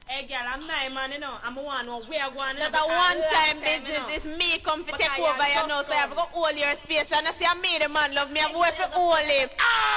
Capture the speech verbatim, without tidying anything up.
Hey girl, I'm not man, you know. I'm a one who we are going to That's a one-time business. It's me come to take over, you know, so I have to hold your space. And I say, I'm me, the man, love me, I'm going to hold him. Ah!